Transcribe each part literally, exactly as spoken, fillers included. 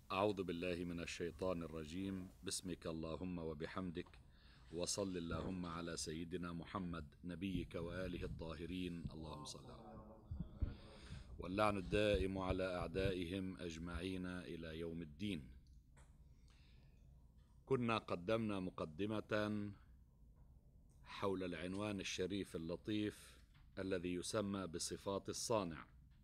أعوذ بالله من الشيطان الرجيم. باسمك اللهم وبحمدك، وصل اللهم على سيدنا محمد نبيك وآله الطاهرين، اللهم صل على. واللعن الدائم على أعدائهم أجمعين إلى يوم الدين. كنا قدمنا مقدمة حول العنوان الشريف اللطيف الذي يسمى بصفات الصانع،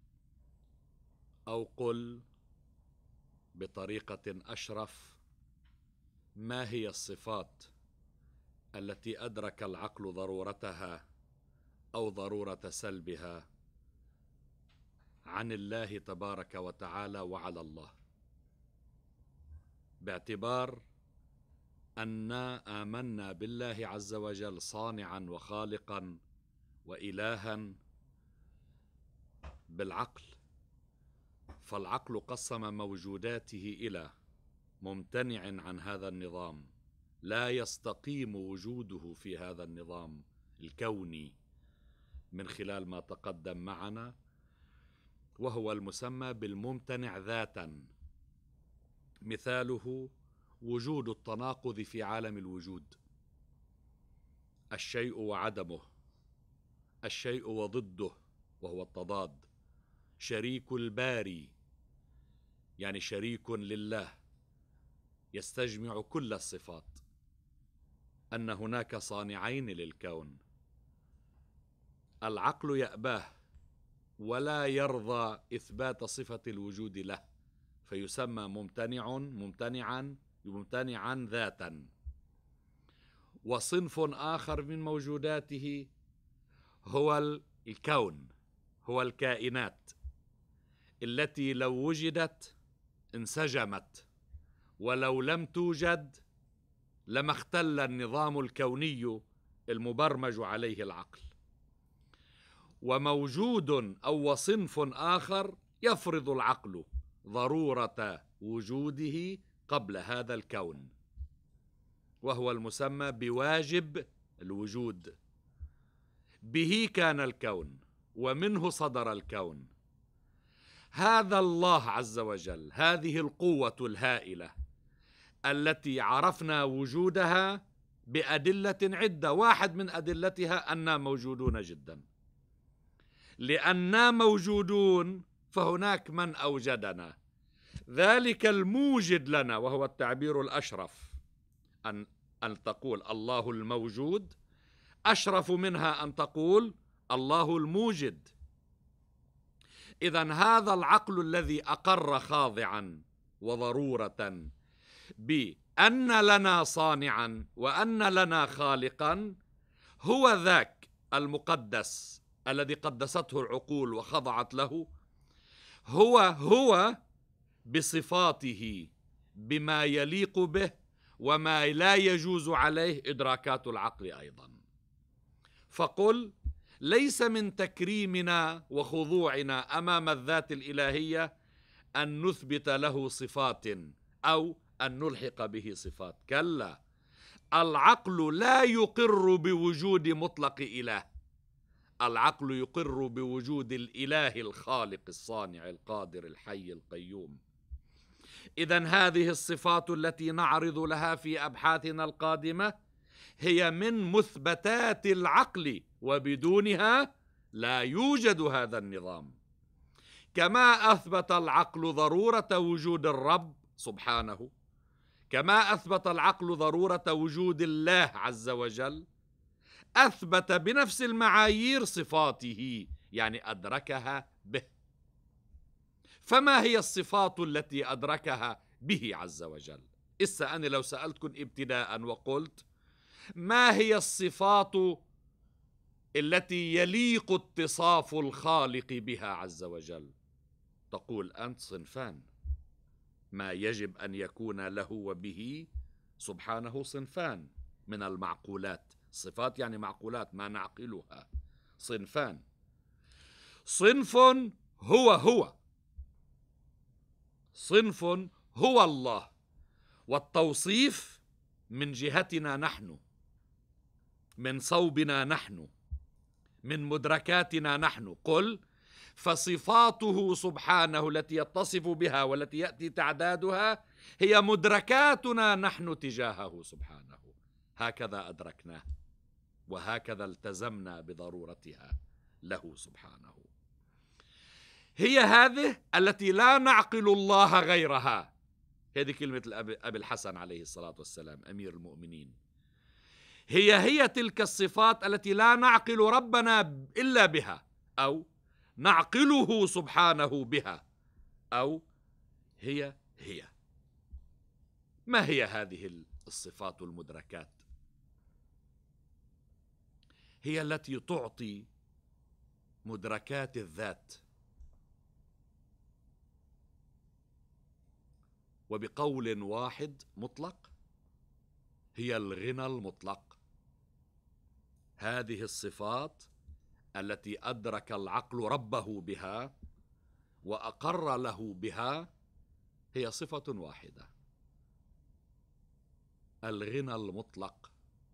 أو قل بطريقة أشرف: ما هي الصفات التي أدرك العقل ضرورتها أو ضرورة سلبها عن الله تبارك وتعالى وعلى الله، باعتبار أننا آمنا بالله عز وجل صانعا وخالقا وإلها بالعقل. فالعقل قسم موجوداته إلى ممتنع عن هذا النظام لا يستقيم وجوده في هذا النظام الكوني من خلال ما تقدم معنا، وهو المسمى بالممتنع ذاتا. مثاله وجود التناقض في عالم الوجود، الشيء وعدمه، الشيء وضده وهو التضاد، شريك الباري يعني شريك لله، يستجمع كل الصفات، أن هناك صانعين للكون. العقل يأباه ولا يرضى إثبات صفة الوجود له، فيسمى ممتنع ممتنعا ممتنعا ذاتا. وصنف آخر من موجوداته هو الكون، هو الكائنات التي لو وجدت انسجمت، ولو لم توجد لما اختل النظام الكوني المبرمج عليه العقل. وموجود أو وصنف آخر يفرض العقل ضرورة وجوده قبل هذا الكون، وهو المسمى بواجب الوجود. به كان الكون ومنه صدر الكون. هذا الله عز وجل، هذه القوة الهائلة التي عرفنا وجودها بأدلة عدة. واحد من أدلتها أننا موجودون جدا. لأننا موجودون فهناك من أوجدنا. ذلك الموجد لنا، وهو التعبير الأشرف، أن أن تقول الله الموجود، أشرف منها أن تقول الله الموجد. إذن هذا العقل الذي أقر خاضعا وضرورة بأن لنا صانعا وأن لنا خالقا، هو ذاك المقدس الذي قدسته العقول وخضعت له، هو هو بصفاته بما يليق به وما لا يجوز عليه إدراكات العقل أيضا. فقل ليس من تكريمنا وخضوعنا أمام الذات الإلهية أن نثبت له صفات أو أن نلحق به صفات، كلا. العقل لا يقر بوجود مطلق إله، العقل يقر بوجود الإله الخالق الصانع القادر الحي القيوم. إذن هذه الصفات التي نعرض لها في أبحاثنا القادمة هي من مثبتات العقل، وبدونها لا يوجد هذا النظام. كما أثبت العقل ضرورة وجود الرب سبحانه، كما أثبت العقل ضرورة وجود الله عز وجل، أثبت بنفس المعايير صفاته، يعني أدركها به. فما هي الصفات التي أدركها به عز وجل؟ إسا أنا لو سألتكم ابتداء وقلت ما هي الصفات التي يليق اتصاف الخالق بها عز وجل، تقول أنت صنفان. ما يجب أن يكون له وبه سبحانه صنفان من المعقولات. صفات يعني معقولات ما نعقلها. صنفان: صنف هو هو، صنف هو الله. والتوصيف من جهتنا نحن، من صوبنا نحن، من مدركاتنا نحن. قل فصفاته سبحانه التي يتصف بها والتي يأتي تعدادها هي مدركاتنا نحن تجاهه سبحانه. هكذا أدركناه وهكذا التزمنا بضرورتها له سبحانه. هي هذه التي لا نعقل الله غيرها. هذه كلمة أبي الحسن عليه الصلاة والسلام أمير المؤمنين. هي هي تلك الصفات التي لا نعقل ربنا إلا بها، أو نعقله سبحانه بها، أو هي هي. ما هي هذه الصفات المدركات؟ هي التي تعطي مدركات الذات، وبقول واحد مطلق هي الغنى المطلق. هذه الصفات التي أدرك العقل ربه بها وأقر له بها هي صفة واحدة، الغنى المطلق.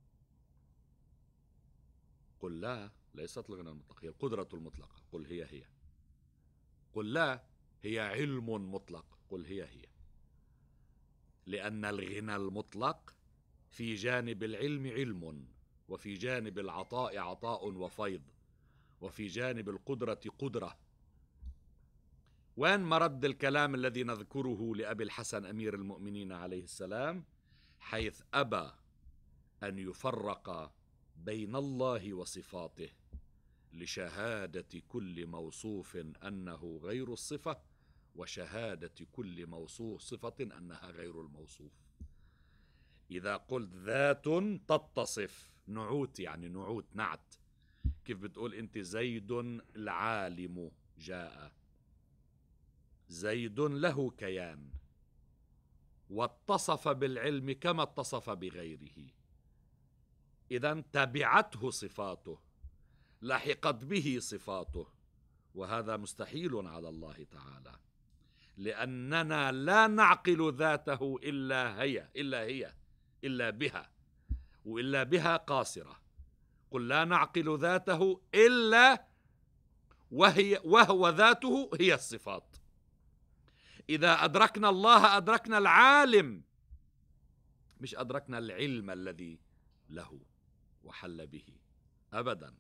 قل لا، ليست الغنى المطلق، هي القدرة المطلقة. قل هي هي. قل لا، هي علم مطلق. قل هي هي. لأن الغنى المطلق في جانب العلم علم، وفي جانب العطاء عطاء وفيض، وفي جانب القدرة قدرة. وين مرد الكلام الذي نذكره لأبي الحسن أمير المؤمنين عليه السلام، حيث أبى أن يفرق بين الله وصفاته لشهادة كل موصوف أنه غير الصفة، وشهادة كل موصوف صفة أنها غير الموصوف. إذا قلت ذات تتصف، نعوت يعني نعوت نعت. كيف بتقول أنت زيد العالم جاء، زيد له كيان واتصف بالعلم كما اتصف بغيره، إذن تبعته صفاته، لحقت به صفاته، وهذا مستحيل على الله تعالى، لأننا لا نعقل ذاته إلا هي إلا هي إلا بها، وإلا بها قاصرة. قل لا نعقل ذاته إلا وهي وهو ذاته هي الصفات. إذا أدركنا الله أدركنا العالم، مش أدركنا العلم الذي له وحل به أبدا.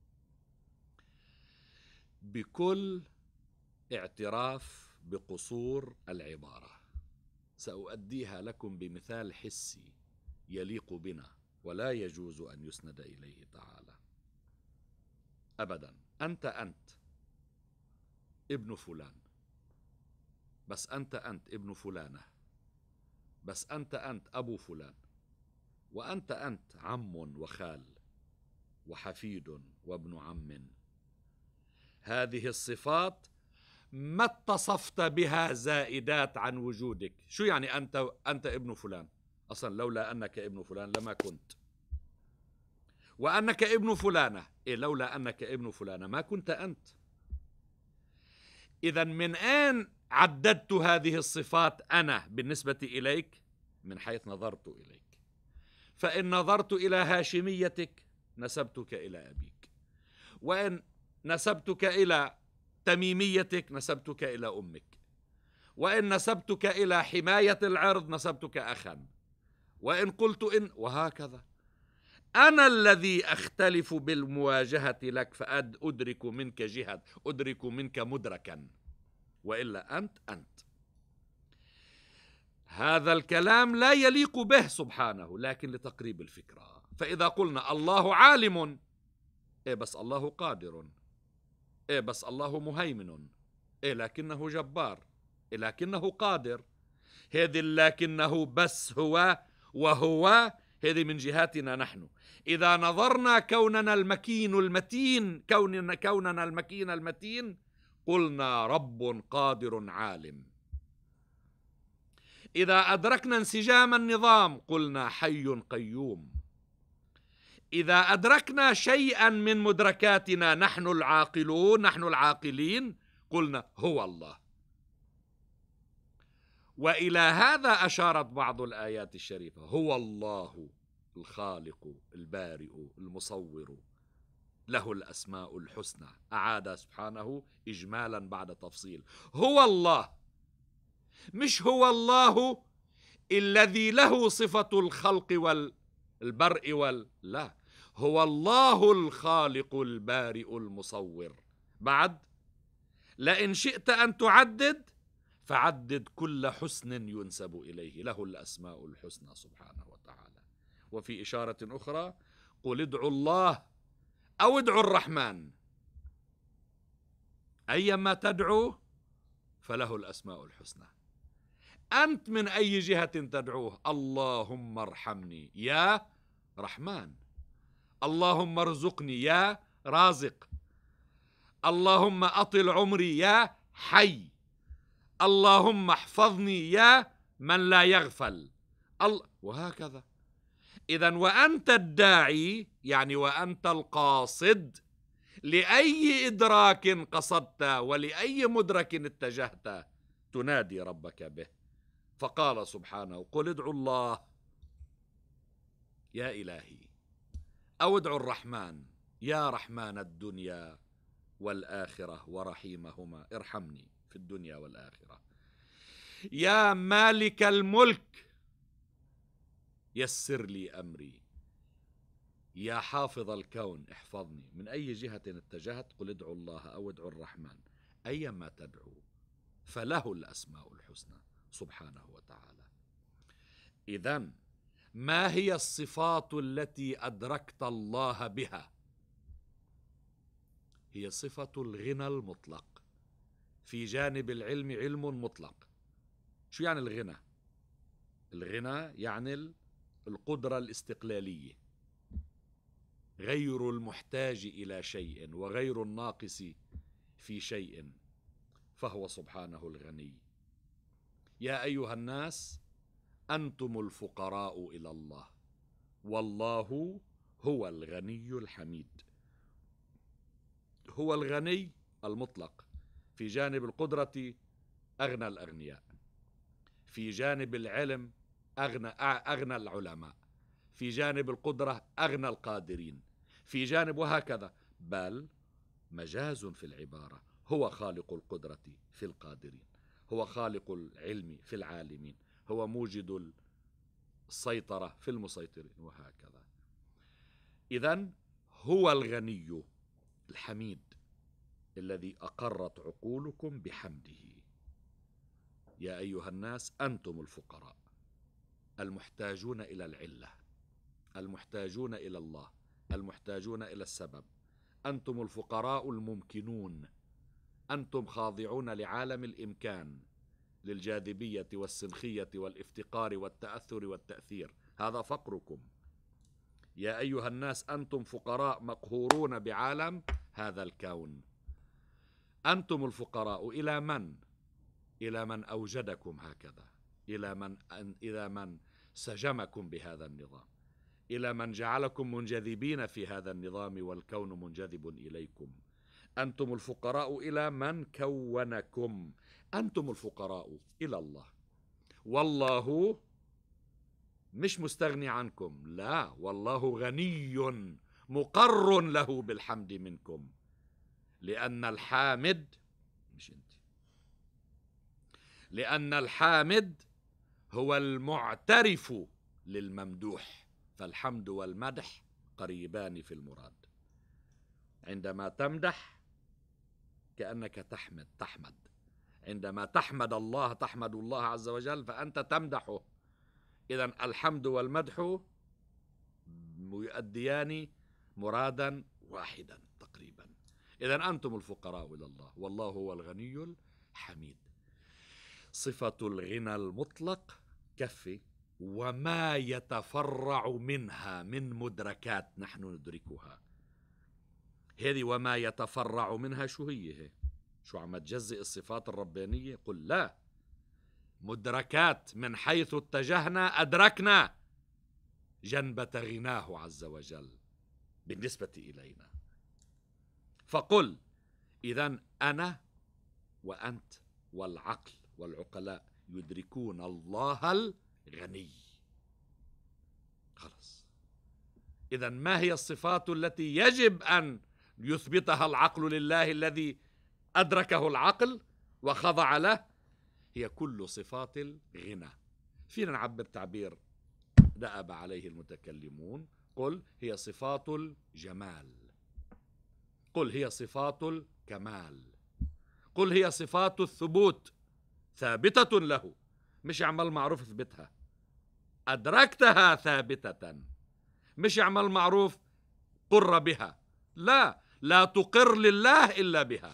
بكل اعتراف بقصور العبارة سأؤديها لكم بمثال حسي يليق بنا ولا يجوز أن يسند إليه تعالى أبدا. أنت أنت ابن فلان، بس أنت أنت ابن فلانة، بس أنت أنت أبو فلان، وأنت أنت عم وخال وحفيد وابن عم. هذه الصفات ما اتصفت بها زائدات عن وجودك. شو يعني أنت أنت ابن فلان؟ أصلا لولا أنك ابن فلان لما كنت. وأنك ابن فلانة، إيه لولا أنك ابن فلانة ما كنت أنت. إذن من أين عددت هذه الصفات أنا بالنسبة إليك؟ من حيث نظرت إليك. فإن نظرت إلى هاشميتك نسبتك إلى أبيك، وإن نسبتك إلى تميميتك نسبتك إلى أمك، وإن نسبتك إلى حماية العرض نسبتك أخا، وإن قلت إن، وهكذا. أنا الذي أختلف بالمواجهة لك فأدرك منك جهة، أدرك منك مدركا، وإلا أنت أنت. هذا الكلام لا يليق به سبحانه، لكن لتقريب الفكرة. فإذا قلنا الله عالم، إيه بس الله قادر، إيه بس الله مهيمن، إيه لكنه جبار، إيه لكنه قادر. هذه لكنه بس هو وهو، هذه من جهاتنا نحن. إذا نظرنا كوننا المكين المتين، كوننا, كوننا المكين المتين، قلنا رب قادر عالم. إذا أدركنا انسجام النظام قلنا حي قيوم. إذا أدركنا شيئا من مدركاتنا نحن العاقلون، نحن العاقلين، قلنا هو الله. وإلى هذا أشارت بعض الآيات الشريفة. هو الله الخالق البارئ المصور، له الأسماء الحسنى. أعاد سبحانه إجمالا بعد تفصيل. هو الله، مش هو الله الذي له صفة الخلق والبرء وال لا، هو الله الخالق البارئ المصور. بعد لئن شئت أن تعدد فعدد كل حسن ينسب إليه، له الأسماء الحسنى سبحانه وتعالى. وفي إشارة أخرى: قل ادعوا الله أو ادعوا الرحمن أيما تدعو فله الأسماء الحسنى. أنت من أي جهة تدعوه، اللهم ارحمني يا رحمن، اللهم ارزقني يا رازق، اللهم أطل عمري يا حي، اللهم احفظني يا من لا يغفل، وهكذا. إذن وأنت الداعي يعني وأنت القاصد لأي إدراك قصدت ولأي مدرك اتجهت تنادي ربك به. فقال سبحانه: قل ادعوا الله يا إلهي أو ادعوا الرحمن يا رحمن الدنيا والآخرة ورحيمهما، ارحمني في الدنيا والآخرة. يا مالك الملك يسر لي أمري. يا حافظ الكون احفظني. من أي جهة اتجهت قل ادعوا الله أو ادعوا الرحمن أيما تدعو فله الأسماء الحسنى سبحانه وتعالى. إذن ما هي الصفات التي أدركت الله بها؟ هي صفة الغنى المطلق. في جانب العلم علم مطلق. شو يعني الغنى؟ الغنى يعني القدرة الاستقلالية، غير المحتاج إلى شيء وغير الناقص في شيء، فهو سبحانه الغني. يا أيها الناس أنتم الفقراء إلى الله والله هو الغني الحميد. هو الغني المطلق. في جانب القدرة أغنى الأغنياء، في جانب العلم أغنى أغنى العلماء، في جانب القدرة أغنى القادرين، في جانب وهكذا. بل مجاز في العبارة، هو خالق القدرة في القادرين، هو خالق العلم في العالمين، هو موجد السيطرة في المسيطرين وهكذا. إذن هو الغني الحميد الذي أقرت عقولكم بحمده. يا أيها الناس أنتم الفقراء المحتاجون إلى العلة، المحتاجون إلى الله، المحتاجون إلى السبب. أنتم الفقراء الممكنون، أنتم خاضعون لعالم الإمكان، للجاذبية والسنخية والافتقار والتأثر والتأثير. هذا فقركم. يا أيها الناس أنتم فقراء مقهورون بعالم هذا الكون. أنتم الفقراء إلى من؟ إلى من أوجدكم هكذا، إلى من إلى من سجمكم بهذا النظام، إلى من جعلكم منجذبين في هذا النظام والكون منجذب إليكم. أنتم الفقراء إلى من كونكم. أنتم الفقراء إلى الله، والله مش مستغني عنكم، لا، والله غني مقر له بالحمد منكم، لأن الحامد مش أنت، لأن الحامد هو المعترف للممدوح، فالحمد والمدح قريبان في المراد. عندما تمدح كأنك تحمد تحمد عندما تحمد الله تحمد الله عز وجل فأنت تمدحه. إذن الحمد والمدح يؤديان مرادا واحدا تقريبا. إذن أنتم الفقراء إلى الله والله هو الغني الحميد. صفة الغنى المطلق كفي وما يتفرع منها من مدركات نحن ندركها. هذه وما يتفرع منها شو هي؟ هي شو عم تجزئ الصفات الربانية؟ قل لا، مدركات من حيث اتجهنا أدركنا جنبة غناه عز وجل بالنسبة إلينا. فقل إذن أنا وأنت والعقل والعقلاء يدركون الله الغني. خلص. إذن ما هي الصفات التي يجب أن يثبتها العقل لله الذي أدركه العقل وخضع له، هي كل صفات الغنى. فينا نعبر تعبير دأب عليه المتكلمون، قل هي صفات الجمال، قل هي صفات الكمال، قل هي صفات الثبوت ثابتة له، مش اعمل معروف اثبتها، أدركتها ثابتة، مش اعمل معروف قر بها، لا، لا تقر لله إلا بها.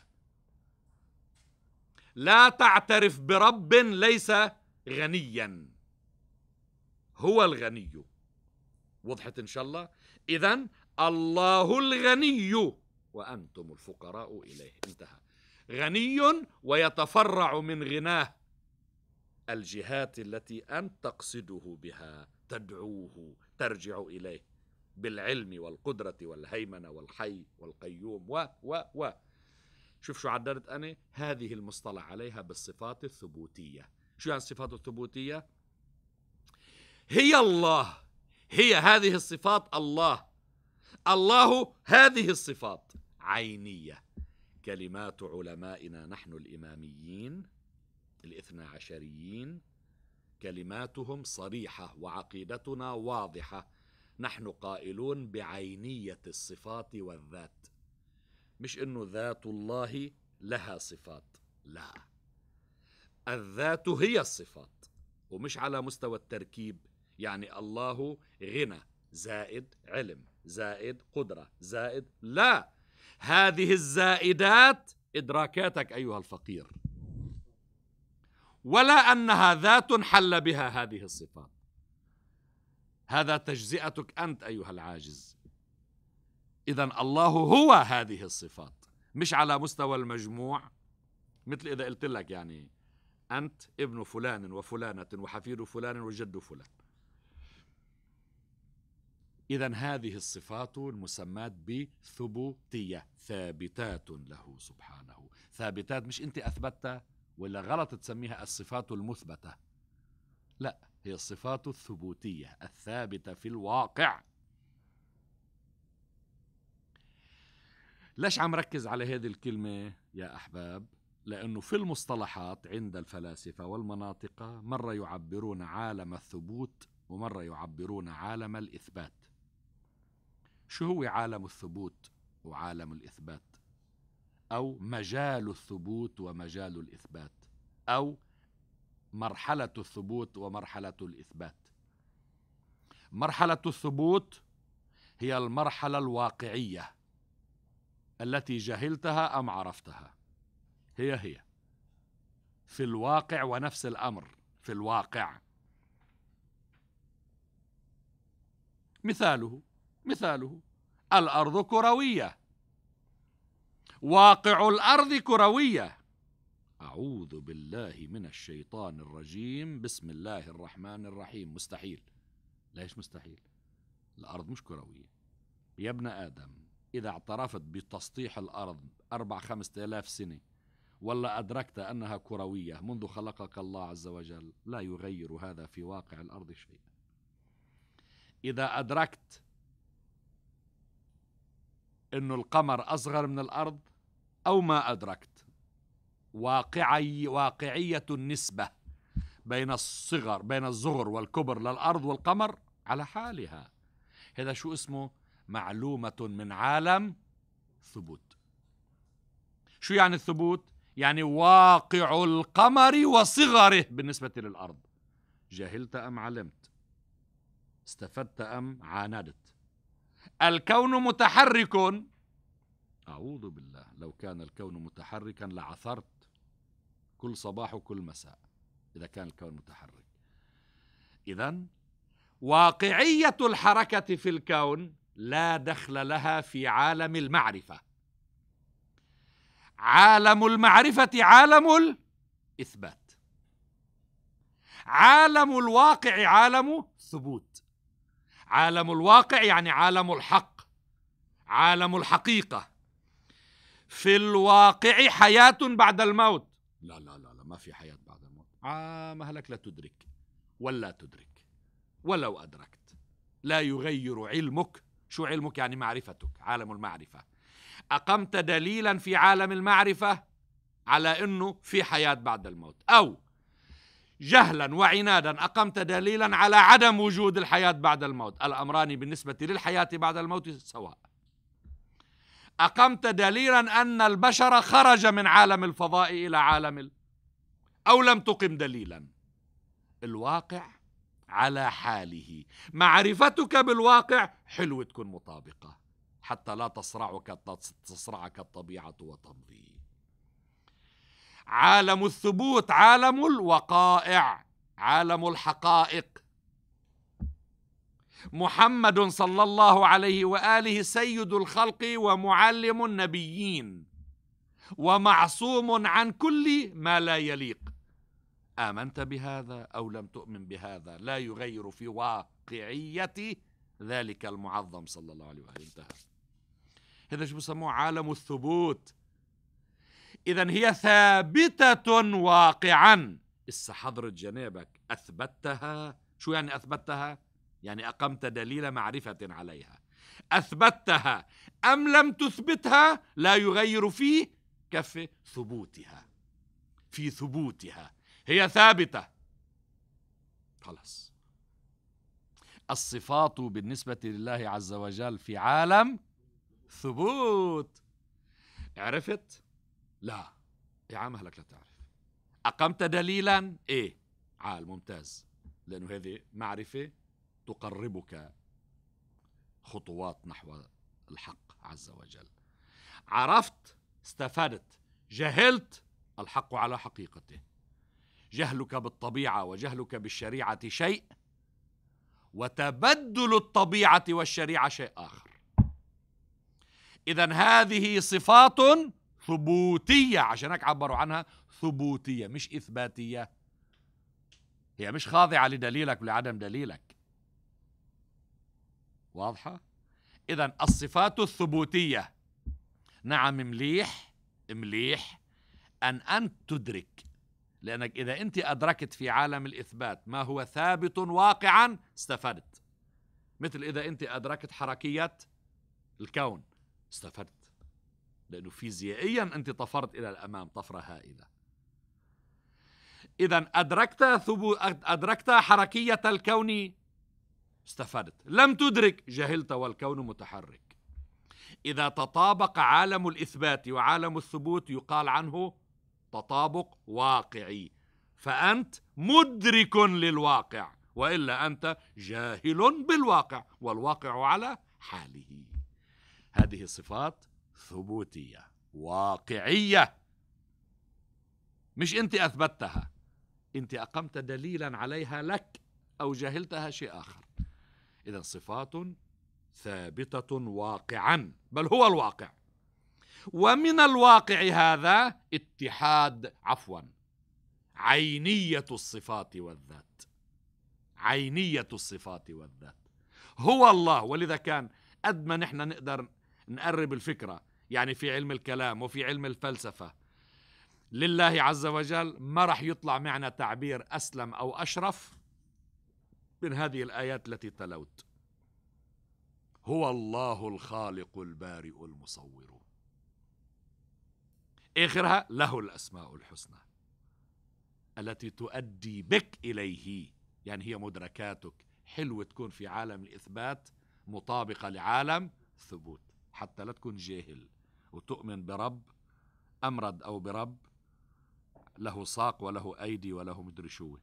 لا تعترف برب ليس غنيا، هو الغني. وضحت إن شاء الله؟ إذن الله الغني وأنتم الفقراء إليه، انتهى. غني ويتفرع من غناه الجهات التي أنت تقصده بها، تدعوه، ترجع إليه بالعلم والقدرة والهيمنة والحي والقيوم و و و شوف شو عدلت أنا هذه المصطلح عليها بالصفات الثبوتية. شو يعني الصفات الثبوتية؟ هي الله، هي هذه الصفات الله، الله هذه الصفات عينية. كلمات علمائنا نحن الإماميين الاثنى عشريين كلماتهم صريحة وعقيدتنا واضحة. نحن قائلون بعينية الصفات والذات، مش إنه ذات الله لها صفات، لا، الذات هي الصفات، ومش على مستوى التركيب. يعني الله غنى زائد علم زائد قدرة زائد، لا، هذه الزائدات إدراكاتك أيها الفقير، ولا أنها ذات حل بها هذه الصفات. هذا تجزئتك أنت أيها العاجز. إذن الله هو هذه الصفات، مش على مستوى المجموع. مثل إذا قلت لك يعني أنت ابن فلان وفلانة وحفيد فلان وجد فلان. إذن هذه الصفات المسمات بثبوتية، ثابتات له سبحانه. ثابتات، مش أنت أثبتها ولا غلط تسميها الصفات المثبتة، لا، هي الصفات الثبوتية الثابتة في الواقع. ليش عم ركز على هذه الكلمة يا أحباب؟ لأنه في المصطلحات عند الفلاسفة والمناطقة مرة يعبرون عالم الثبوت ومرة يعبرون عالم الإثبات. شو هو عالم الثبوت وعالم الإثبات؟ أو مجال الثبوت ومجال الإثبات، أو مرحلة الثبوت ومرحلة الإثبات. مرحلة الثبوت هي المرحلة الواقعية التي جهلتها أم عرفتها، هي هي في الواقع ونفس الأمر في الواقع. مثاله مثاله الأرض كروية، واقع الأرض كروية. أعوذ بالله من الشيطان الرجيم، بسم الله الرحمن الرحيم. مستحيل. ليش مستحيل؟ الأرض مش كروية يا ابن آدم. إذا اعترفت بتسطيح الأرض أربع خمسة آلاف سنة ولا أدركت أنها كروية منذ خلقك الله عز وجل، لا يغير هذا في واقع الأرض شيء. إذا أدركت أن القمر أصغر من الأرض أو ما أدركت، واقعي واقعية النسبة بين الصغر بين الصغر والكبر للأرض والقمر على حالها. هذا شو اسمه؟ معلومة من عالم ثبوت. شو يعني الثبوت؟ يعني واقع القمر وصغره بالنسبة للأرض. جهلت أم علمت؟ استفدت أم عاندت؟ الكون متحرك. أعوذ بالله، لو كان الكون متحركا لعثرت كل صباح وكل مساء إذا كان الكون متحرك. إذن واقعية الحركة في الكون لا دخل لها في عالم المعرفة. عالم المعرفة عالم الإثبات، عالم الواقع عالم ثبوت. عالم الواقع يعني عالم الحق، عالم الحقيقة. في الواقع حياة بعد الموت. لا لا لا لا، ما في حياة بعد الموت. آه مهلك لا تدرك ولا تدرك ولو أدركت. لا يغير علمك. شو علمك؟ يعني معرفتك، عالم المعرفة. أقمت دليلا في عالم المعرفة على أنه في حياة بعد الموت، أو جهلا وعنادا أقمت دليلا على عدم وجود الحياة بعد الموت، الأمران بالنسبة للحياة بعد الموت سواء. أقمت دليلا أن البشر خرج من عالم الفضاء إلى عالم ال... أو لم تقم دليلا، الواقع على حاله. معرفتك بالواقع حلو تكون مطابقة حتى لا تصرعك تصرعك الطبيعة وتمضي. عالم الثبوت عالم الوقائع، عالم الحقائق. محمد صلى الله عليه وآله سيد الخلق ومعلم النبيين ومعصوم عن كل ما لا يليق. آمنت بهذا أو لم تؤمن بهذا لا يغير في واقعية ذلك المعظم صلى الله عليه وآله. انتهى. هذا شو بسموه عالم الثبوت. إذن هي ثابتة واقعا. إسا حضرة جنابك أثبتها. شو يعني أثبتها؟ يعني أقمت دليل معرفة عليها. أثبتها أم لم تثبتها لا يغير في كف ثبوتها، في ثبوتها هي ثابتة. خلاص. الصفات بالنسبة لله عز وجل في عالم ثبوت. عرفت؟ لا يا عم هلك لا تعرف. أقمت دليلا إيه؟ عال ممتاز، لأنه هذه معرفة تقربك خطوات نحو الحق عز وجل. عرفت، استفدت. جهلت، الحق على حقيقته. جهلك بالطبيعة وجهلك بالشريعة شيء، وتبدل الطبيعة والشريعة شيء آخر. إذن هذه صفات ثبوتية، عشان هيك عبروا عنها ثبوتية مش إثباتية. هي مش خاضعة لدليلك ولعدم دليلك. واضحة؟ إذن الصفات الثبوتية. نعم مليح مليح أن أنت تدرك، لأنك إذا أنت أدركت في عالم الإثبات ما هو ثابت واقعا استفدت. مثل إذا أنت أدركت حركية الكون استفدت، لأنه فيزيائيا أنت طفرت إلى الأمام طفرة هائلة. إذن أدركت ثبو أدركت حركية الكون استفدت. لم تدرك جهلت والكون متحرك. إذا تطابق عالم الإثبات وعالم الثبوت يقال عنه تطابق واقعي، فأنت مدرك للواقع، وإلا أنت جاهل بالواقع والواقع على حاله. هذه صفات ثبوتية واقعية، مش أنت أثبتها، أنت أقمت دليلا عليها لك أو جهلتها شيء آخر. إذن صفات ثابتة واقعا، بل هو الواقع. ومن الواقع هذا اتحاد عفوا عينية الصفات والذات. عينية الصفات والذات هو الله. ولذا كان قد ما نحن نقدر نقرب الفكرة، يعني في علم الكلام وفي علم الفلسفة لله عز وجل ما رح يطلع معنا تعبير أسلم أو أشرف من هذه الآيات التي تلوت. هو الله الخالق البارئ المصور، آخرها له الأسماء الحسنى التي تؤدي بك إليه. يعني هي مدركاتك. حلو تكون في عالم الإثبات مطابقة لعالم الثبوت، حتى لا تكون جاهل وتؤمن برب أمرد أو برب له ساق وله أيدي وله مدري شو.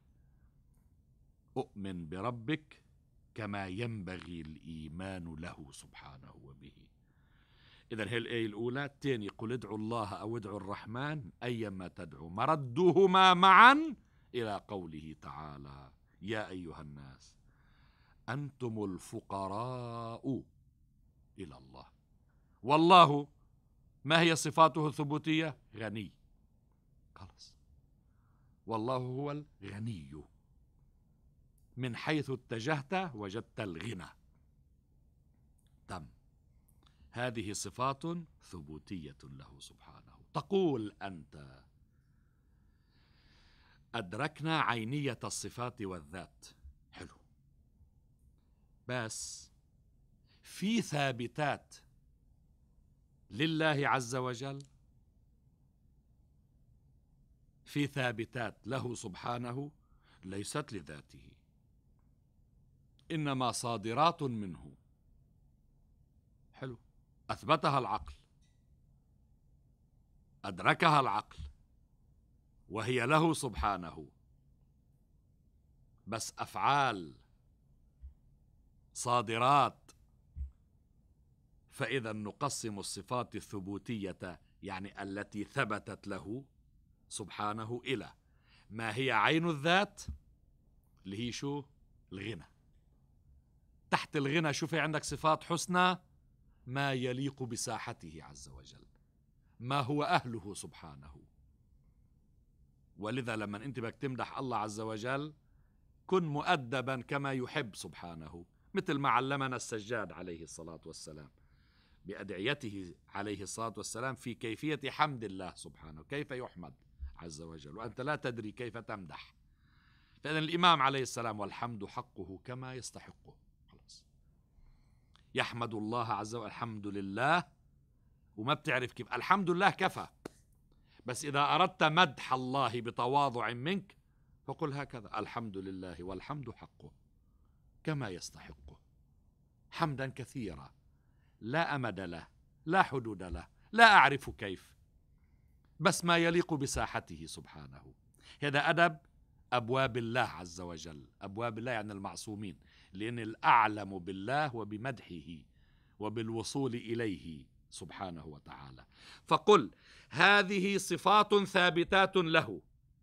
أؤمن بربك كما ينبغي الإيمان له سبحانه وبه. إذن هي الآية الأولى. الثاني قل ادعوا الله أو ادعوا الرحمن أيما تدعوا مردهما معا إلى قوله تعالى يا أيها الناس أنتم الفقراء إلى الله. والله ما هي صفاته الثبوتية؟ غني. خلاص، والله هو الغني. من حيث اتجهت وجدت الغنى. تم. هذه صفات ثبوتية له سبحانه. تقول أنت أدركنا عينية الصفات والذات، حلو، بس في ثابتات لله عز وجل في ثابتات له سبحانه ليست لذاته، إنما صادرات منه. حلو، أثبتها العقل، أدركها العقل، وهي له سبحانه، بس أفعال صادرات. فإذا نقسم الصفات الثبوتية يعني التي ثبتت له سبحانه إلى ما هي عين الذات اللي هي شو؟ الغنى. تحت الغنى شو في عندك؟ صفات حسنى ما يليق بساحته عز وجل، ما هو أهله سبحانه. ولذا لما أنت بدك تمدح الله عز وجل كن مؤدبا كما يحب سبحانه، مثل ما علمنا السجاد عليه الصلاة والسلام بأدعيته عليه الصلاة والسلام في كيفية حمد الله سبحانه، كيف يحمد عز وجل وأنت لا تدري كيف تمدح. فإذن الإمام عليه السلام والحمد حقه كما يستحقه، خلاص يحمد الله عز وجل الحمد لله، وما بتعرف كيف. الحمد لله كفى، بس إذا أردت مدح الله بتواضع منك فقل هكذا: الحمد لله والحمد حقه كما يستحقه، حمدا كثيرا لا أمد له لا حدود له، لا أعرف كيف، بس ما يليق بساحته سبحانه. هذا أدب أبواب الله عز وجل. أبواب الله يعني المعصومين، لأن الأعلم بالله وبمدحه وبالوصول إليه سبحانه وتعالى. فقل هذه صفات ثابتات له،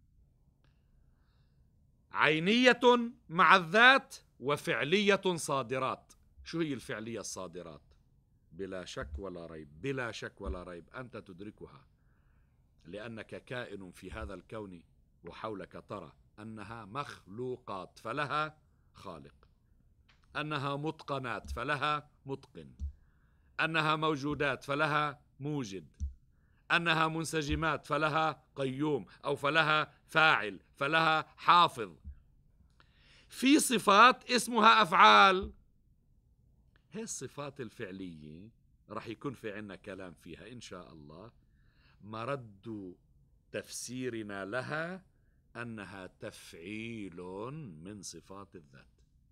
عينية مع الذات وفعلية صادرات. شو هي الفعلية الصادرات؟ بلا شك ولا ريب، بلا شك ولا ريب أنت تدركها، لأنك كائن في هذا الكون وحولك ترى أنها مخلوقات فلها خالق، أنها متقنات فلها متقن، أنها موجودات فلها موجد، أنها منسجمات فلها قيوم أو فلها فاعل فلها حافظ. في صفات اسمها أفعال، هي الصفات الفعلية رح يكون في عنا كلام فيها إن شاء الله. مرد تفسيرنا لها أنها تفعيل من صفات الذات،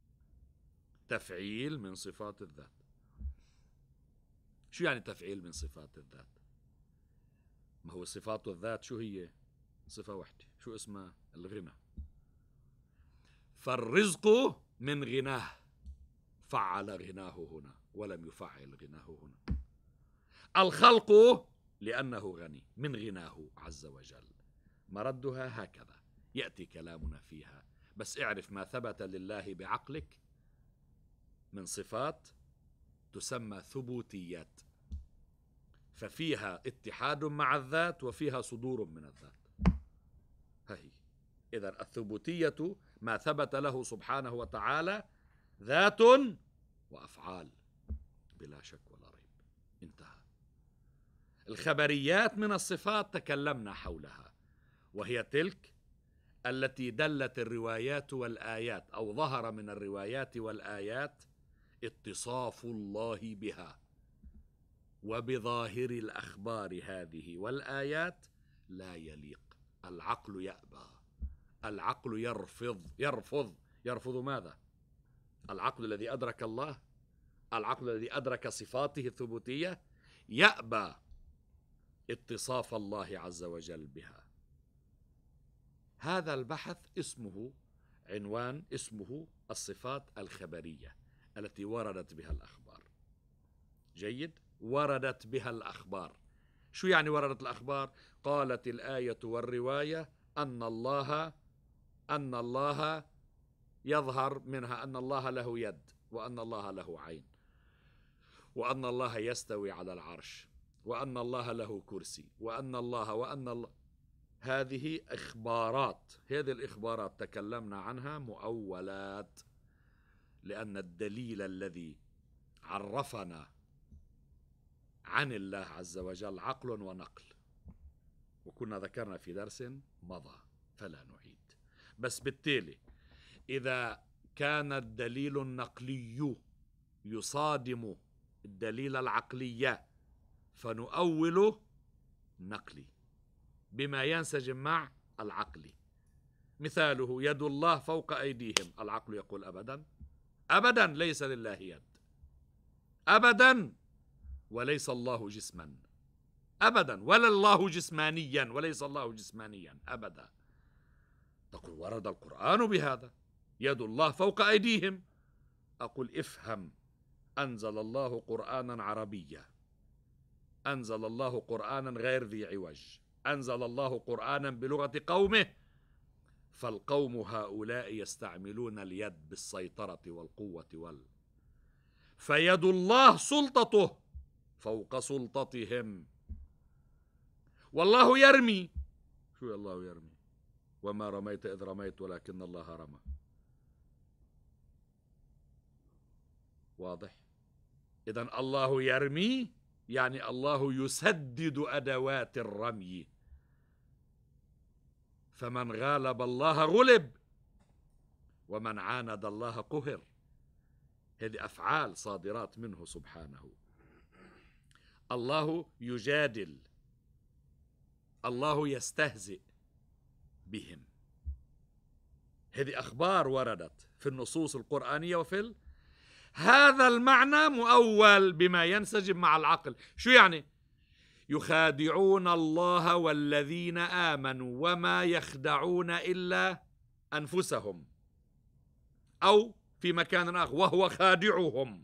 تفعيل من صفات الذات. شو يعني تفعيل من صفات الذات؟ ما هو صفات الذات شو هي؟ صفة واحدة، شو اسمها؟ الغنى. فالرزق من غناه، فعل غناه هنا ولم يفعل غناه هنا. الخلق لأنه غني من غناه عز وجل. مردها هكذا يأتي كلامنا فيها، بس اعرف ما ثبت لله بعقلك من صفات تسمى ثبوتيات، ففيها اتحاد مع الذات وفيها صدور من الذات. هي إذن الثبوتية ما ثبت له سبحانه وتعالى ذات وأفعال بلا شك ولا ريب، انتهى. الخبريات من الصفات تكلمنا حولها، وهي تلك التي دلت الروايات والآيات أو ظهر من الروايات والآيات اتصاف الله بها، وبظاهر الأخبار هذه والآيات لا يليق. العقل يأبى، العقل يرفض يرفض يرفض ماذا؟ العقل الذي أدرك الله، العقل الذي أدرك صفاته الثبوتية يأبى اتصاف الله عز وجل بها. هذا البحث اسمه عنوان اسمه الصفات الخبرية التي وردت بها الأخبار. جيد، وردت بها الأخبار. شو يعني وردت الأخبار؟ قالت الآية والرواية أن الله أن الله يظهر منها أن الله له يد، وأن الله له عين، وأن الله يستوي على العرش، وأن الله له كرسي، وأن الله وأن الله. هذه إخبارات، هذه الإخبارات تكلمنا عنها مؤولات، لأن الدليل الذي عرفنا عن الله عز وجل عقل ونقل، وكنا ذكرنا في درس مضى فلا نعيد. بس بالتالي إذا كان الدليل النقلي يصادم الدليل العقلي فنؤوله نقلي بما ينسجم مع العقل. مثاله يد الله فوق أيديهم، العقل يقول أبدا أبدا ليس لله يد، أبدا، وليس الله جسما أبدا، ولا الله جسمانيا وليس الله جسمانيا أبدا. تقول ورد القرآن بهذا، يد الله فوق أيديهم. أقول افهم، أنزل الله قرآنا عربيا، أنزل الله قرآنا غير ذي عوج، أنزل الله قرآنا بلغة قومه، فالقوم هؤلاء يستعملون اليد بالسيطرة والقوة وال فيد الله سلطته فوق سلطتهم. والله يرمي، شو الله يرمي؟ وما رميت إذ رميت ولكن الله رمى. واضح؟ إذن الله يرمي يعني الله يسدد أدوات الرمي، فمن غالب الله غلب، ومن عاند الله قهر. هذه أفعال صادرات منه سبحانه. الله يجادل، الله يستهزئ بهم. هذه أخبار وردت في النصوص القرآنية وفي ال... هذا المعنى مؤول بما ينسجم مع العقل. شو يعني؟ يخادعون الله والذين آمنوا وما يخدعون إلا أنفسهم، أو في مكان آخر وهو خادعهم،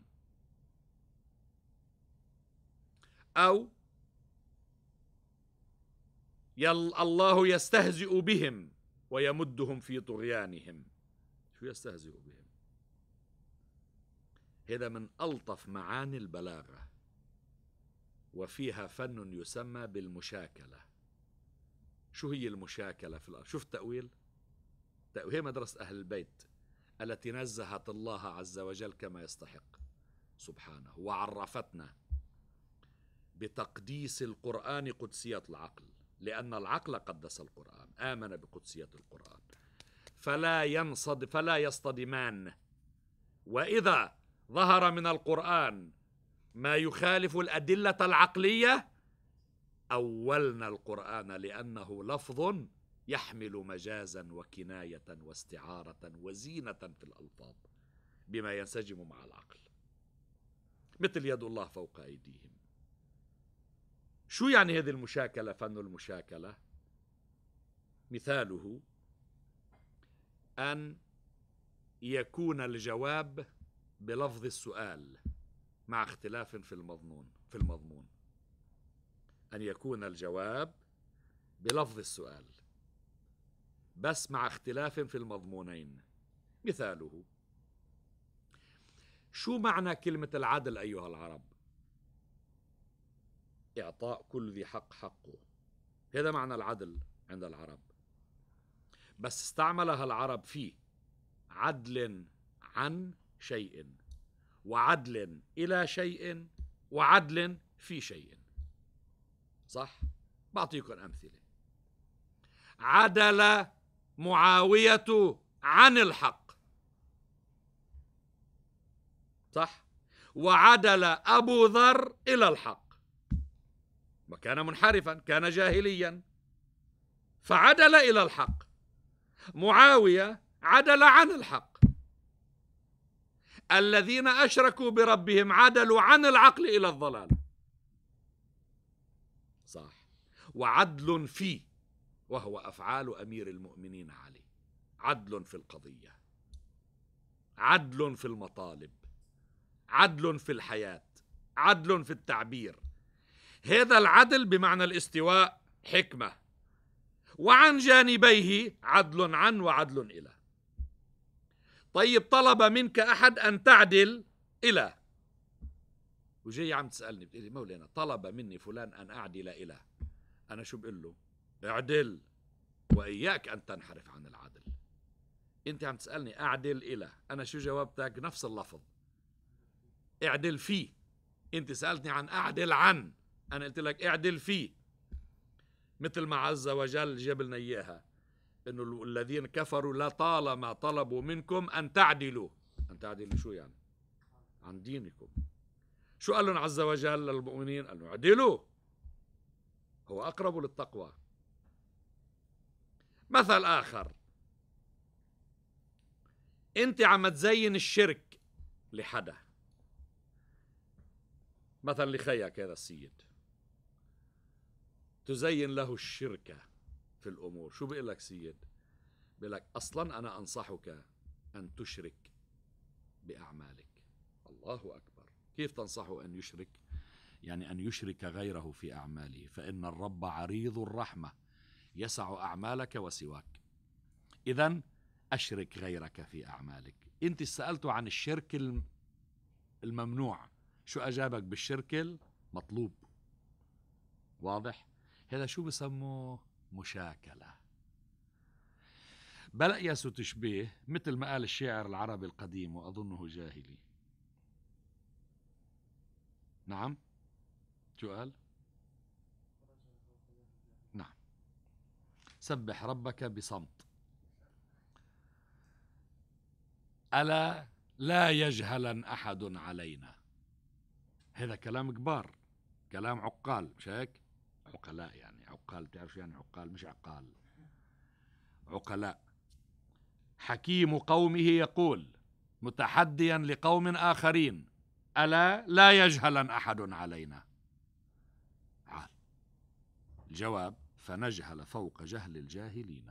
أو يل الله يستهزئ بهم ويمدهم في طغيانهم. شو يستهزئ بهم؟ هذا من ألطف معاني البلاغة، وفيها فن يسمى بالمشاكلة. شو هي المشاكلة في الأرض؟ شوف التأويل، هي مدرسة أهل البيت التي نزهت الله عز وجل كما يستحق سبحانه، وعرفتنا بتقديس القرآن قدسية العقل، لأن العقل قدس القرآن، آمن بقدسية القرآن، فلا ينصد فلا يصطدمان. وإذا ظهر من القرآن ما يخالف الأدلة العقلية أولنا القرآن، لأنه لفظ يحمل مجازا وكناية واستعارة وزينة في الألفاظ بما ينسجم مع العقل. مثل يد الله فوق أيديهم. شو يعني هذه المشاكلة؟ فن المشاكلة مثاله أن يكون الجواب بلفظ السؤال مع اختلاف في المضمون في المضمون أن يكون الجواب بلفظ السؤال بس مع اختلاف في المضمونين. مثاله، شو معنى كلمة العدل أيها العرب؟ إعطاء كل ذي حق حقه، هذا معنى العدل عند العرب، بس استعملها العرب في عدل عن شيء، وعدل إلى شيء، وعدل في شيء. صح؟ بعطيكم أمثلة. عدل معاوية عن الحق، صح؟ وعدل أبو ذر إلى الحق، وكان منحرفا، كان جاهليا، فعدل إلى الحق. معاوية عدل عن الحق. الذين أشركوا بربهم عدلوا عن العقل إلى الضلال، صح؟ وعدل في، وهو أفعال أمير المؤمنين علي، عدل في القضية، عدل في المطالب، عدل في الحياة، عدل في التعبير. هذا العدل بمعنى الاستواء حكمة، وعن جانبيه عدل عن وعدل إلى. طيب طلب منك أحد أن تعدل إلى، وجاي عم تسألني بتقولي مولانا طلب مني فلان أن أعدل إلى، أنا شو بقول له؟ اعدل، وإياك أن تنحرف عن العدل. أنت عم تسألني أعدل إلى، أنا شو جاوبتك؟ نفس اللفظ، اعدل فيه. أنت سألتني عن أعدل عن، أنا قلت لك اعدل فيه. مثل ما عز وجل جاب لنا إياها إنه الذين كفروا لطالما طلبوا منكم أن تعدلوا. أن تعدلوا شو يعني؟ عن دينكم. شو قال لهم عز وجل للمؤمنين؟ قال لهم اعدلوا، هو أقرب للتقوى. مثل آخر، أنت عم تزين الشرك لحدا، مثلا لخيك هذا السيد، تزين له الشركة في الأمور. شو بيقول لك سيد؟ بيقول لك أصلا أنا أنصحك أن تشرك بأعمالك. الله أكبر. كيف تنصحه أن يشرك؟ يعني أن يشرك غيره في أعماله، فإن الرب عريض الرحمة يسع أعمالك وسواك. إذن أشرك غيرك في أعمالك. أنت سألته عن الشرك الممنوع، شو أجابك؟ بالشرك المطلوب. واضح؟ هذا شو بسموه؟ مشاكلة. بلقيس تشبيه، مثل ما قال الشاعر العربي القديم وأظنه جاهلي. نعم، شو قال؟ نعم، سبح ربك بصمت، ألا لا يجهلن أحد علينا. هذا كلام كبار، كلام عقال، مش هيك؟ عقلاء يعني، عقال بتعرف شو يعني عقال؟ مش عقال، عقلاء. حكيم قومه يقول متحديا لقوم آخرين: ألا لا يجهلن أحد علينا. عال. الجواب: فنجهل فوق جهل الجاهلين.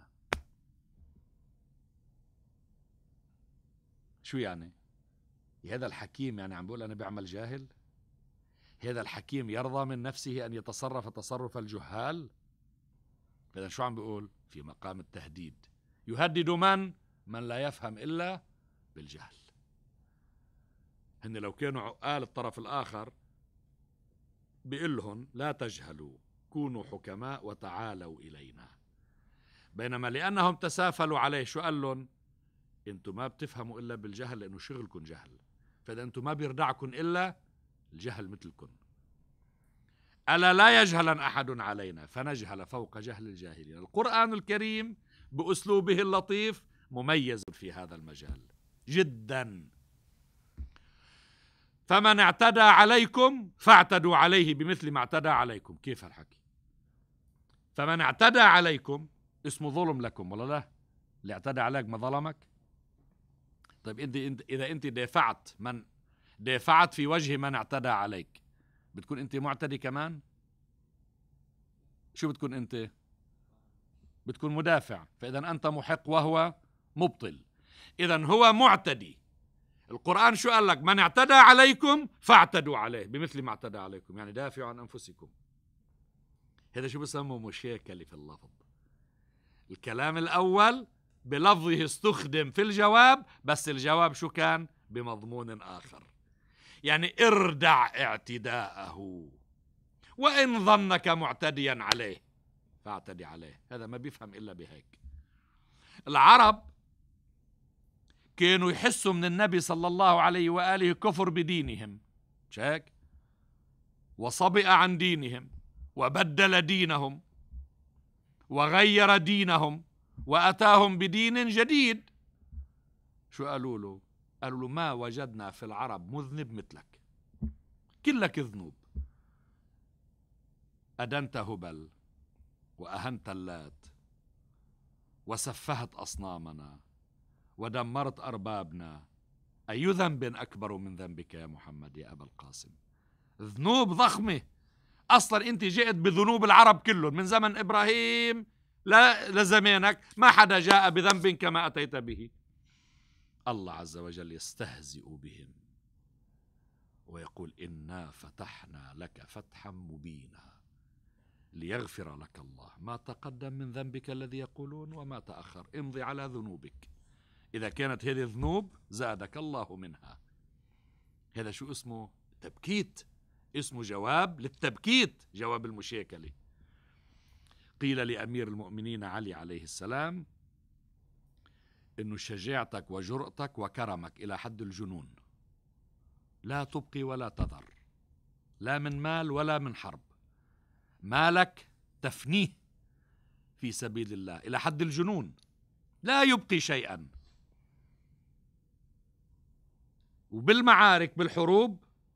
شو يعني؟ هذا الحكيم يعني عم بقول أنا بعمل جاهل؟ هذا الحكيم يرضى من نفسه أن يتصرف تصرف الجهال؟ إذن شو عم بيقول؟ في مقام التهديد. يهدد من؟ من لا يفهم إلا بالجهل. هن لو كانوا عقال الطرف الآخر بيقول لهم لا تجهلوا، كونوا حكماء وتعالوا إلينا. بينما لأنهم تسافلوا عليه، شو قال لهم؟ انتم ما بتفهموا إلا بالجهل، لأنه شغلكم جهل، فإذا انتم ما بيردعكم إلا الجهل مثلكم. ألا لا يجهلن أحد علينا فنجهل فوق جهل الجاهلين. القرآن الكريم بأسلوبه اللطيف مميز في هذا المجال جدا. فمن اعتدى عليكم فاعتدوا عليه بمثل ما اعتدى عليكم. كيف الحكي؟ فمن اعتدى عليكم اسمه ظلم لكم ولا لا؟ اللي اعتدى عليك ما ظلمك؟ طيب انت اذا انت دافعت من دافعت في وجه من اعتدى عليك، بتكون انت معتدي كمان؟ شو بتكون انت؟ بتكون مدافع، فاذا انت محق وهو مبطل. اذا هو معتدي. القرآن شو قال لك؟ من اعتدى عليكم فاعتدوا عليه بمثل ما اعتدى عليكم، يعني دافعوا عن انفسكم. هذا شو بسموه؟ مشاكلة في اللفظ. الكلام الأول بلفظه استخدم في الجواب، بس الجواب شو كان؟ بمضمون آخر. يعني اردع اعتداءه، وإن ظنك معتديا عليه فاعتدي عليه. هذا ما بيفهم إلا بهيك. العرب كانوا يحسوا من النبي صلى الله عليه وآله كفر بدينهم، مش هيك؟ وصبئ عن دينهم وبدل دينهم وغير دينهم وأتاهم بدين جديد. شو قالوا له؟ قالوا له ما وجدنا في العرب مذنب مثلك، كلك ذنوب. أدنت هبل وأهنت اللات وسفهت أصنامنا ودمرت أربابنا، أي ذنب أكبر من ذنبك يا محمد يا أبا القاسم؟ ذنوب ضخمة. أصلا أنت جئت بذنوب العرب كلهم من زمن إبراهيم لا لزمانك، ما حدا جاء بذنب كما أتيت به. الله عز وجل يستهزئ بهم ويقول إنا فتحنا لك فتحا مبينا ليغفر لك الله ما تقدم من ذنبك الذي يقولون وما تأخر، امضي على ذنوبك. إذا كانت هذه ذنوب زادك الله منها. هذا شو اسمه؟ تبكيت، اسمه جواب للتبكيت، جواب المشاكلة. قيل لأمير المؤمنين علي عليه السلام إنه شجاعتك وجرأتك وكرمك إلى حد الجنون، لا تبقي ولا تذر، لا من مال ولا من حرب. مالك تفنيه في سبيل الله إلى حد الجنون، لا يبقي شيئا. وبالمعارك بالحروب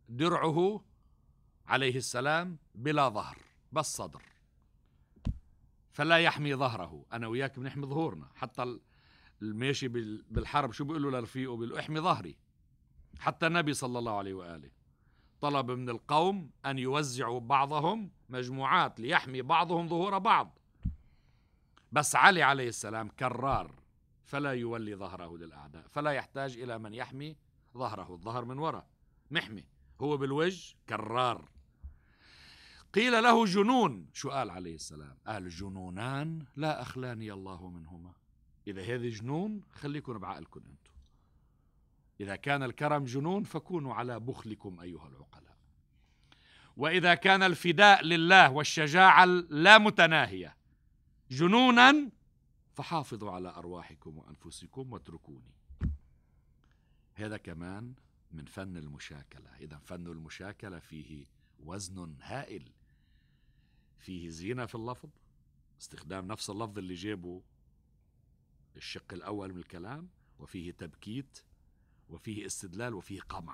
درعه عليه السلام بلا ظهر بس صدر، فلا يحمي ظهره. أنا وياك بنحمي ظهورنا، حتى الماشي بالحرب شو بيقولوا لرفيقه؟ بيقولوا احمي ظهري. حتى النبي صلى الله عليه وآله طلب من القوم أن يوزعوا بعضهم مجموعات ليحمي بعضهم ظهور بعض، بس علي عليه السلام كرار، فلا يولي ظهره للأعداء، فلا يحتاج إلى من يحمي ظهره، الظهر من وراء محمي، هو بالوجه كرار. قيل له جنون، شو قال عليه السلام؟ قال جنونان لا أخلاني الله منهما. إذا هذه جنون خليكم بعقلكم أنتم، إذا كان الكرم جنون فكونوا على بخلكم أيها العقلاء، وإذا كان الفداء لله والشجاعة لا متناهية جنونا فحافظوا على أرواحكم وأنفسكم واتركوني. هذا كمان من فن المشاكلة. إذا فن المشاكلة فيه وزن هائل، فيه زينة في اللفظ، استخدام نفس اللفظ اللي جابه الشق الأول من الكلام، وفيه تبكيت، وفيه استدلال، وفيه قمع،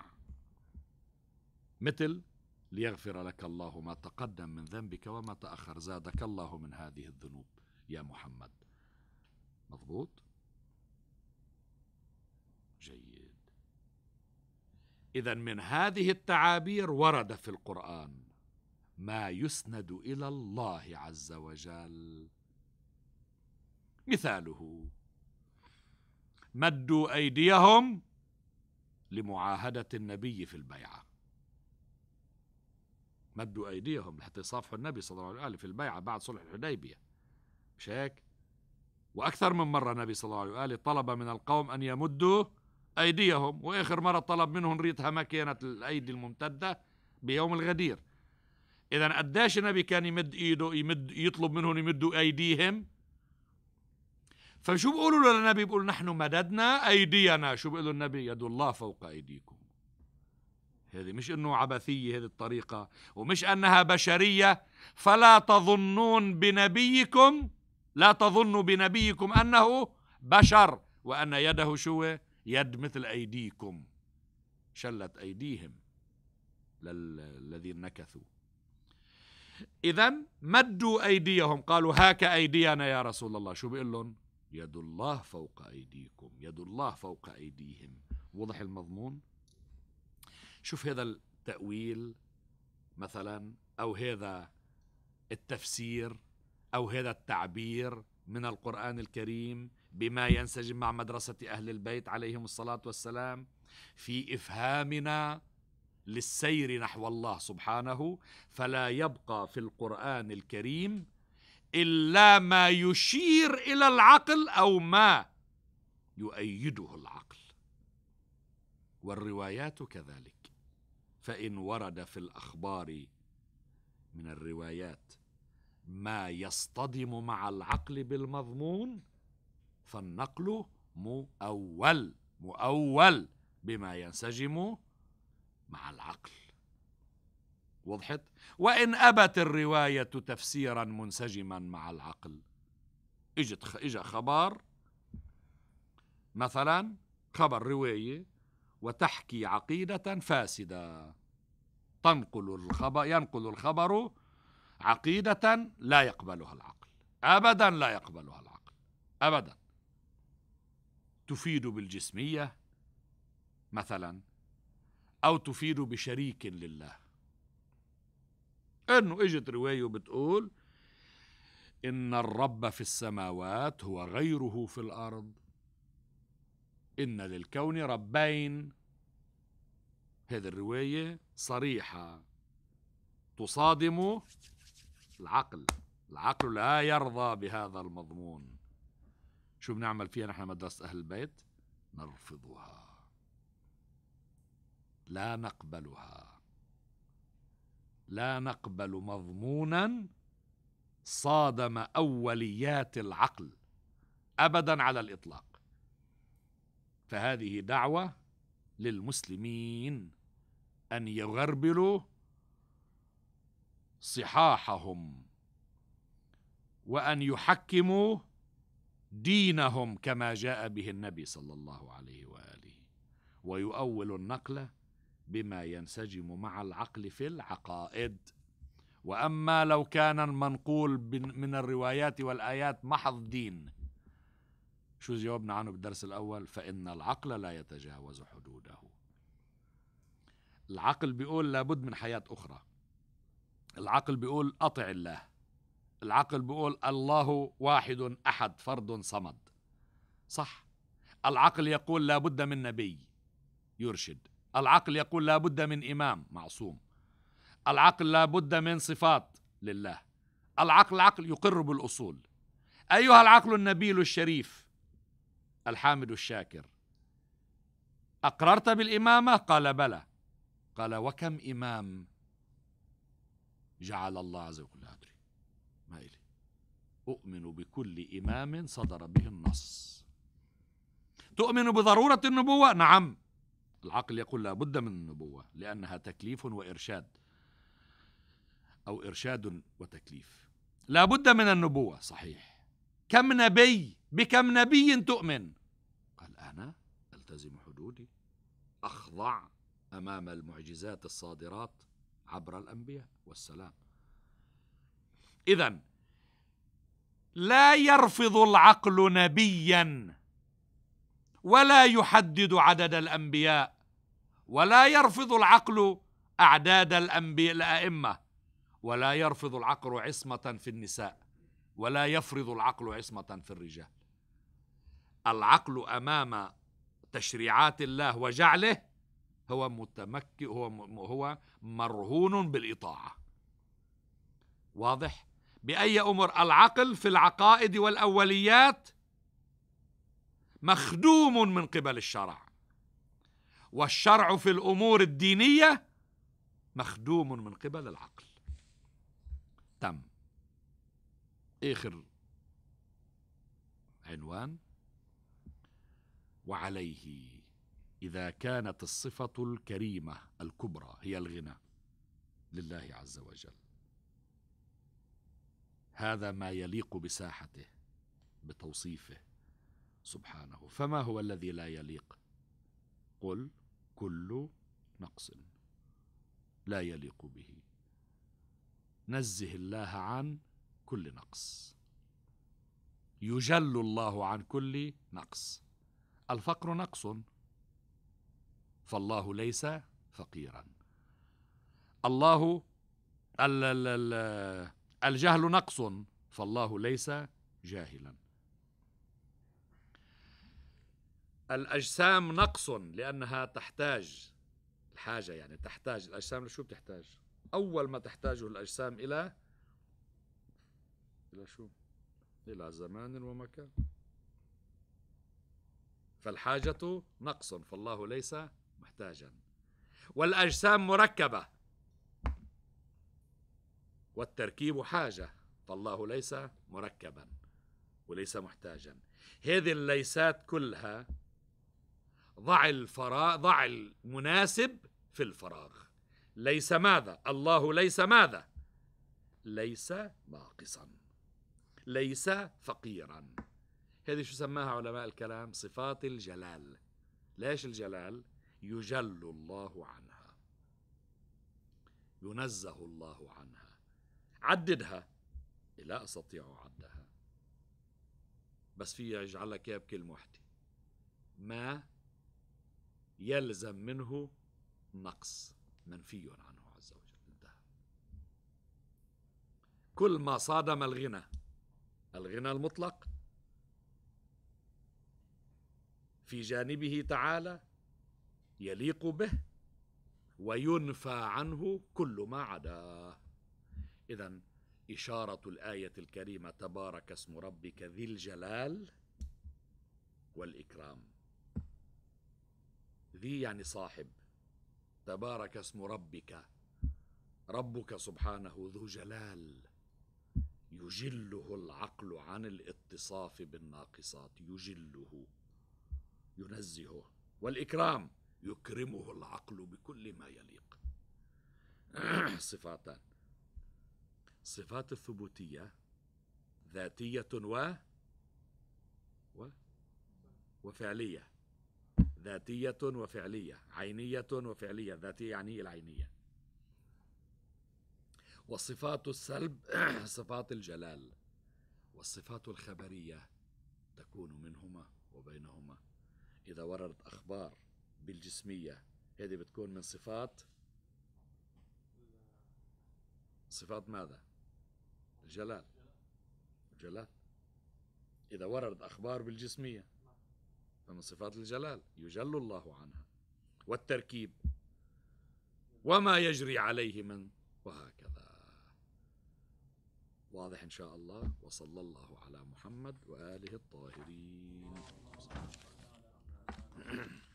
مثل ليغفر لك الله ما تقدم من ذنبك وما تأخر، زادك الله من هذه الذنوب يا محمد. مضبوط؟ جيد. إذن من هذه التعابير ورد في القرآن ما يسند إلى الله عز وجل. مثاله مدوا أيديهم لمعاهدة النبي في البيعة، مدوا أيديهم لحتى يصافحوا النبي صلى الله عليه وآله في البيعة بعد صلح الحديبية، مش هيك؟ وأكثر من مرة النبي صلى الله عليه وآله طلب من القوم أن يمدوا أيديهم، وآخر مرة طلب منهم ريتها ما كانت الأيدي الممتدة بيوم الغدير. إذن قداش النبي كان يمد إيده، يمد يطلب منهم يمدوا أيديهم؟ فشو بيقولوا للنبي؟ بيقول نحن مددنا أيدينا. شو بيقولوا النبي؟ يد الله فوق أيديكم. هذه مش إنه عبثية هذه الطريقة، ومش أنها بشرية. فلا تظنون بنبيكم، لا تظنوا بنبيكم أنه بشر، وأن يده شو؟ يد مثل أيديكم، شلت أيديهم للذين نكثوا. إذن مدوا أيديهم، قالوا هاك أيدينا يا رسول الله. شو بيقول لهم؟ يد الله فوق أيديكم، يد الله فوق أيديهم. وضح المضمون؟ شوف هذا التأويل مثلا، أو هذا التفسير، أو هذا التعبير من القرآن الكريم بما ينسجم مع مدرسة أهل البيت عليهم الصلاة والسلام في إفهامنا للسير نحو الله سبحانه. فلا يبقى في القرآن الكريم إلا ما يشير إلى العقل أو ما يؤيده العقل، والروايات كذلك. فإن ورد في الأخبار من الروايات ما يصطدم مع العقل بالمضمون فالنقل مؤول، مؤول بما ينسجم مع العقل. وضحت؟ وإن أبت الرواية تفسيرا منسجما مع العقل، اجت اجا خبر مثلا، خبر رواية وتحكي عقيدة فاسدة، تنقل الخبر ينقل الخبر عقيدة لا يقبلها العقل، أبدا لا يقبلها العقل أبدا، تفيد بالجسمية مثلا، أو تفيد بشريك لله. إنه إجت رواية بتقول إن الرب في السماوات هو غيره في الأرض، إن للكون ربين. هذه الرواية صريحة تصادم العقل، العقل لا يرضى بهذا المضمون. شو بنعمل فيها نحن مدرسة أهل البيت؟ نرفضها، لا نقبلها، لا نقبل مضمونا صادم أوليات العقل أبدا على الإطلاق. فهذه دعوة للمسلمين أن يغربلوا صحاحهم وأن يحكموا دينهم كما جاء به النبي صلى الله عليه وآله، ويؤول النقل بما ينسجم مع العقل في العقائد. وأما لو كان المنقول من الروايات والآيات محض دين، شو جاوبنا عنه بالدرس الأول؟ فإن العقل لا يتجاوز حدوده. العقل بيقول لابد من حياة أخرى، العقل بيقول أطع الله، العقل بيقول الله واحد أحد فرد صمد، صح. العقل يقول لابد من نبي يرشد، العقل يقول لابد من إمام معصوم، العقل لابد من صفات لله. العقل العقل يقر بالأصول. أيها العقل النبيل الشريف الحامد الشاكر، أقررت بالإمامة؟ قال بلى. قال وكم إمام جعل الله عز وجل؟ لا أدري، ما إلي. أؤمن بكل إمام صدر به النص. تؤمن بضرورة النبوة؟ نعم. العقل يقول لا بد من النبوة لأنها تكليف وإرشاد، أو إرشاد وتكليف. لا بد من النبوة، صحيح. كم نبي؟ بكم نبي تؤمن؟ قال أنا ألتزم حدودي، أخضع أمام المعجزات الصادرات عبر الأنبياء والسلام. إذن لا يرفض العقل نبيا، ولا يحدد عدد الأنبياء، ولا يرفض العقل أعداد الأنبياء الأئمة، ولا يرفض العقل عصمة في النساء، ولا يفرض العقل عصمة في الرجال. العقل أمام تشريعات الله وجعله هو متمكن، هو هو مرهون بالإطاعة. واضح؟ بأي أمر؟ العقل في العقائد والأوليات مخدوم من قبل الشرع، والشرع في الأمور الدينية مخدوم من قبل العقل. تم. آخر عنوان: وعليه إذا كانت الصفة الكريمة الكبرى هي الغنى لله عز وجل، هذا ما يليق بساحته بتوصيفه سبحانه، فما هو الذي لا يليق؟ قل كل نقص لا يليق به. نزه الله عن كل نقص، يجل الله عن كل نقص. الفقر نقص فالله ليس فقيرا. الله الجهل نقص فالله ليس جاهلا. الأجسام نقص لأنها تحتاج، الحاجة يعني تحتاج. الأجسام لشو بتحتاج؟ أول ما تحتاجه الأجسام إلى إلى شو؟ إلى زمان ومكان. فالحاجة نقص فالله ليس محتاجا. والأجسام مركبة والتركيب حاجة فالله ليس مركبا وليس محتاجا. هذه الليسات كلها ضع الفراغ، ضع المناسب في الفراغ. ليس ماذا؟ الله ليس ماذا؟ ليس ناقصا، ليس فقيرا. هذه شو سماها علماء الكلام؟ صفات الجلال. ليش الجلال؟ يجل الله عنها، ينزه الله عنها. عددها، لا أستطيع عدها، بس في أجعل لك إياها بكلمة واحدة: ما يلزم منه نقص منفي عنه عز وجل. انتهى. كل ما صادم الغنى، الغنى المطلق في جانبه تعالى يليق به وينفى عنه كل ما عداه. إذن إشارة الآية الكريمة تبارك اسم ربك ذي الجلال والإكرام. ذي يعني صاحب، تبارك اسم ربك، ربك سبحانه ذو جلال يجله العقل عن الاتصاف بالناقصات، يجله ينزهه. والإكرام يكرمه العقل بكل ما يليق. صفاتان: صفات الثبوتية ذاتية و... و... وفعلية. ذاتية وفعلية، عينية وفعلية. ذاتية يعني العينية. وصفات السلب صفات الجلال، والصفات الخبرية تكون منهما وبينهما. إذا وردت أخبار بالجسمية هذه بتكون من صفات صفات ماذا؟ الجلال. الجلال. إذا وردت أخبار بالجسمية فمن صفات الجلال، يجل الله عنها. والتركيب وما يجري عليه من، وهكذا. واضح إن شاء الله. وصلى الله على محمد وآله الطاهرين.